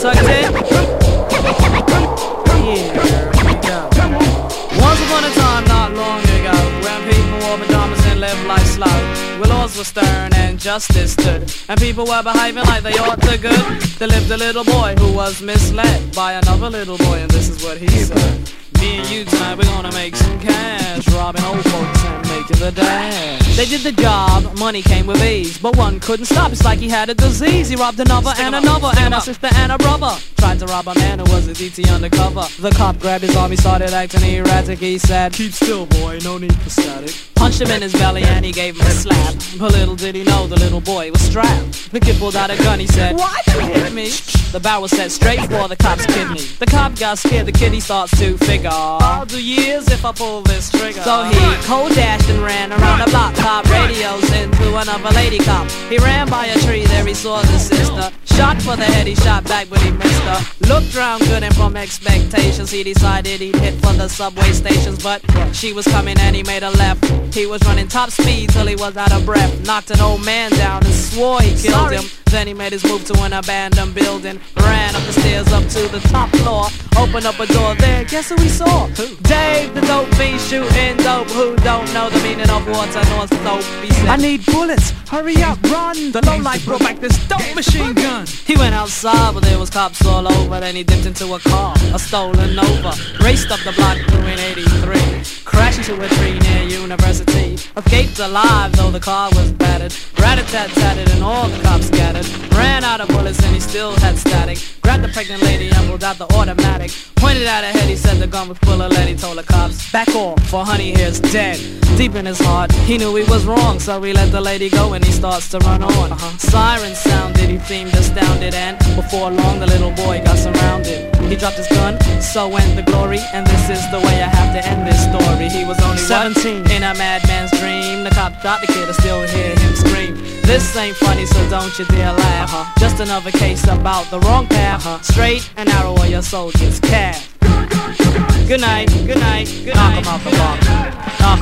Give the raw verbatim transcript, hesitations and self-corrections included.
tucked in? Here we go. Once upon a time, not long ago, when people wore pajamas and lived life slow, where laws were stern and justice stood, and people were behaving like they ought to good, there lived a little boy who was misled by another little boy, and this is what he said. Me and you tonight, we're gonna make some cash, robbing old folks and making the dash. They did the job, money came with ease, but one couldn't stop, it's like he had a disease. He robbed another Stick and another up, and a sister and a brother. Tried to rob a man who was a D T undercover. The cop grabbed his arm, he started acting erratic. He said, keep still boy, no need for static. Punched him in his belly and he gave him a slap, but little did he know the little boy was strapped. The kid pulled out a gun, he said, why'd you hit me? The barrel set straight for the cop's kidney. The cop got scared, the kid he starts to figure, I'll do years if I pull this trigger. So he cold dashed and ran around the block, cop radios into another lady cop. He ran by a tree, there he saw the sister. Shot for the head, he shot back but he missed her. Looked round good and from expectations he decided he'd hit for the subway stations, but she was coming and he made a left. He was running top speed till he was out of breath. Knocked an old man down and swore he killed Sorry. him. Then he made his move to an abandoned building. Ran up the stairs up to the top floor. Opened up a door there, guess who he saw? Who? Dave the dope fiend shooting dope. Who don't know the meaning of water nor soap? He said, I need bullets, hurry up, run. The lowlife brought back this dope machine gun. He went outside but there was cops all over. Then he dipped into a car, a stolen Nova. Raced up the block doing eighty-three. Crashed into a tree near University. Escaped alive though the car was battered. Rat-a-tat-tatted and all the cops scattered. Ran out of bullets and he still had static. Grabbed the pregnant lady and pulled out the automatic. Pointed at her head, he said the gun was full of lead. He told the cops, back off, for honey here's dead. Deep in his heart, he knew he was wrong, so he let the lady go and he starts to run on. Uh-huh. Sirens sounded, he seemed astounded, and before long the little boy got surrounded. He dropped his gun, so went the glory, and this is the way I have to end this story. He was only seventeen, in a madman's dream. The cop shot the kid, I still hear him scream. This ain't funny, so don't you dare laugh. Uh-huh. Just another case about the wrong path. Uh-huh. Straight and narrow or your soldiers calf. Good night, good night, good night. Knock him out the block.